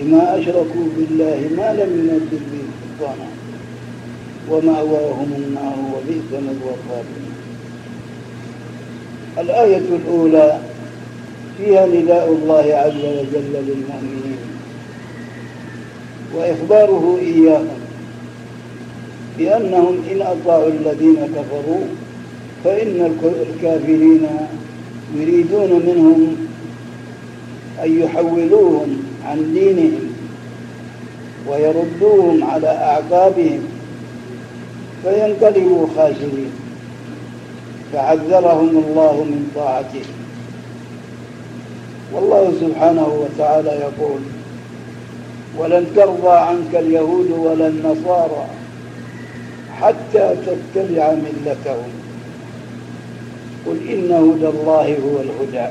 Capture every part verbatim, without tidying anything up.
بما أشركوا بالله ما لم ينزل به سلطانا ومأواهم النار وبئس مثوى الظالمين. الآية الأولى فيها نداء الله عز وجل للمؤمنين وإخباره إياهم بأنهم إن أطاعوا الذين كفروا فإن الكافرين يريدون منهم أن يحولوهم عن دينهم ويردوهم على أعقابهم فينقلبوا خاسرين، فحذرهم الله من طاعته. والله سبحانه وتعالى يقول: ولن ترضى عنك اليهود ولا النصارى حتى تتبع ملتهم قل إن هدى الله هو الهدى.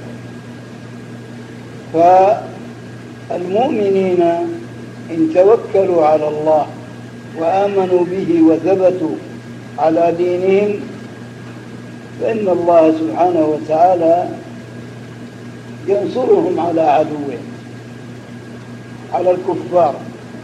فالمؤمنين إن توكلوا على الله وآمنوا به وثبتوا على دينهم فإن الله سبحانه وتعالى ينصرهم على عدوهم، على الكفار.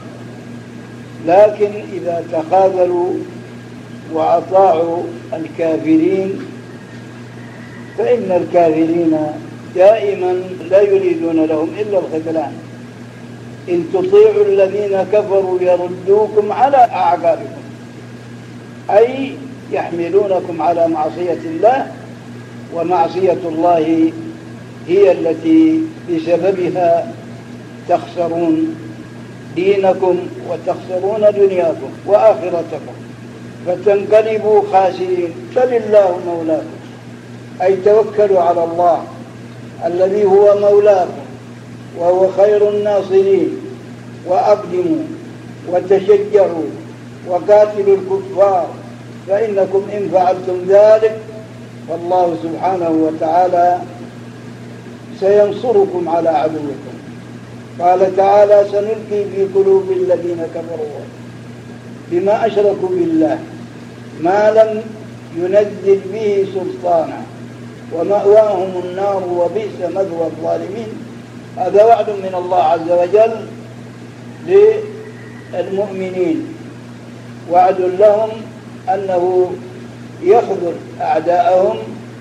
لكن إذا تخاذلوا وأطاعوا الكافرين فإن الكافرين دائما لا يريدون لهم إلا الخذلان. إن تطيعوا الذين كفروا يردوكم على أعقابكم، أي يحملونكم على معصية الله، ومعصية الله هي التي بسببها تخسرون دينكم وتخسرون دنياكم وآخرتكم فتنقلبوا خاسرين. فلله مولاكم، أي توكلوا على الله الذي هو مولاكم وهو خير الناصرين، وأقدموا وتشجعوا وقاتلوا الكفار، فإنكم إن فعلتم ذلك فالله سبحانه وتعالى سينصركم على عدوكم. قال تعالى: سنلقي في قلوب الذين كفروا بما أشركوا بالله ما لم ينزل به سلطانا ومأواهم النار وبئس مثوى الظالمين. هذا وعد من الله عز وجل للمؤمنين، وعد لهم أنه يخذل أعداءهم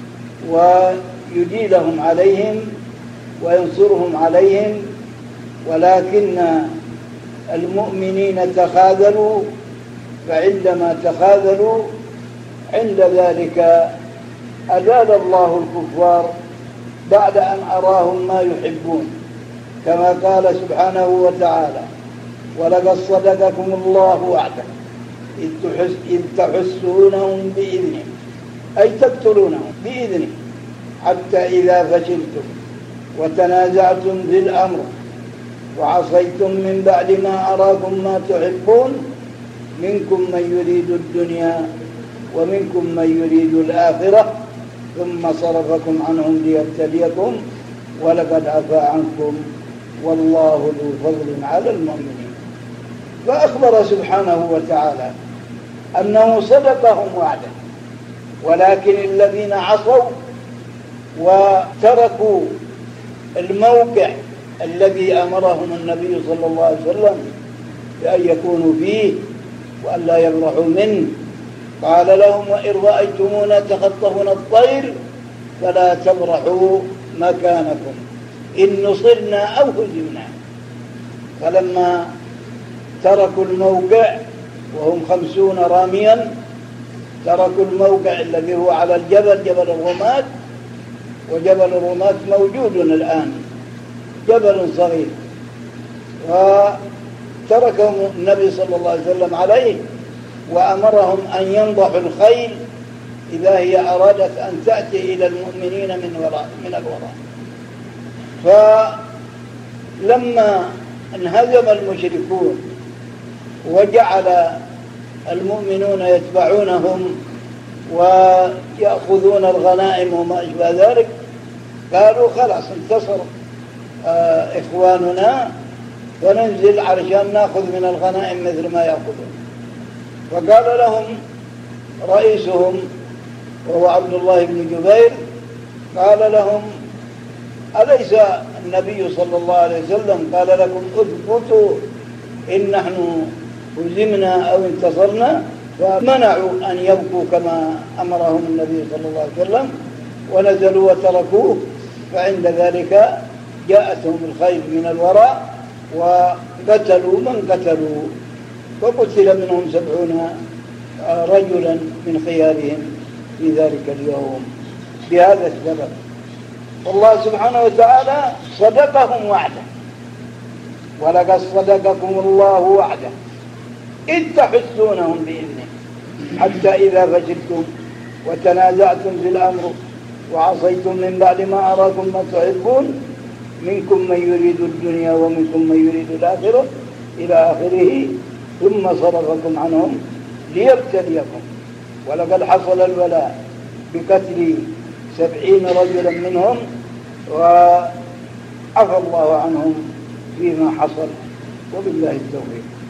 ويجيلهم عليهم وينصرهم عليهم. ولكن المؤمنين تخاذلوا، فعندما تخاذلوا عند ذلك أذل الله الكفار بعد أن أراهم ما يحبون، كما قال سبحانه وتعالى: ولقد صدقكم الله وعده إذ تحسونهم بإذنه، أي تقتلونهم بإذنه، حتى إذا فشلتم وتنازعتم في الأمر وعصيتم من بعد ما أراكم ما تحبون منكم من يريد الدنيا ومنكم من يريد الآخرة ثم صرفكم عنهم ليبتليكم ولقد عفا عنكم والله ذو فضل على المؤمنين. فأخبر سبحانه وتعالى أنه صدقهم وعده، ولكن الذين عصوا وتركوا الموقع الذي أمرهم النبي صلى الله عليه وسلم بأن يكونوا فيه وأن لا يبرحوا منه، قال لهم: وإن رأيتمونا تخطفنا الطير فلا تبرحوا مكانكم إن نصرنا أو هزمنا. فلما تركوا الموقع وهم خمسون راميا، تركوا الموقع الذي هو على الجبل، جبل الرماد، وجبل الرماد موجود الآن، جبل صغير، وتركهم النبي صلى الله عليه وسلم عليه وأمرهم أن ينضحوا الخيل إذا هي أرادت أن تأتي إلى المؤمنين من وراء من الوراء. فلما انهزم المشركون وجعل المؤمنون يتبعونهم ويأخذون الغنائم وما أشبه ذلك، قالوا: خلاص انتصر آه إخواننا وننزل علشان نأخذ من الغنائم مثل ما يأخذون. فقال لهم رئيسهم وهو عبد الله بن جبير، قال لهم: أليس النبي صلى الله عليه وسلم قال لكم اثبتوا إن نحن هزمنا أو انتصرنا، فمنعوا أن يبقوا كما أمرهم النبي صلى الله عليه وسلم ونزلوا وتركوه. فعند ذلك جاءتهم الخيل من الوراء وقتلوا من قتلوا، وقتل منهم سبعون رجلا من خيارهم في ذلك اليوم بهذا السبب. والله سبحانه وتعالى صدقهم وعده، ولقد صدقكم الله وعده إذ تحسونهم بإذنه حتى إذا فشلتم وتنازعتم في الأمر وعصيتم من بعد ما أراكم ما تحبون منكم من يريد الدنيا ومنكم من يريد الآخرة إلى آخره ثم صرفكم عنهم ليبتليكم. ولقد حصل البلاء بقتل سبعين رجلا منهم وعفى الله عنهم فيما حصل، وبالله التوفيق.